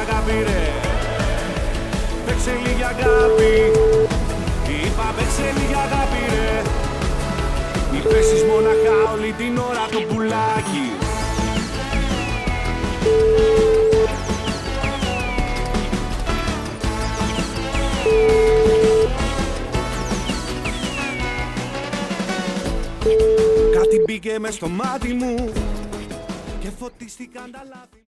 αγάπη ρε. Παίξε λίγη αγάπη. Είπα παίξε λίγη αγάπη ρε. Μη πέσεις μοναχά όλη την ώρα το πουλάκι. Κάτι μπήκε μες στο μάτι μου και φωτίστηκαν τα λάθη.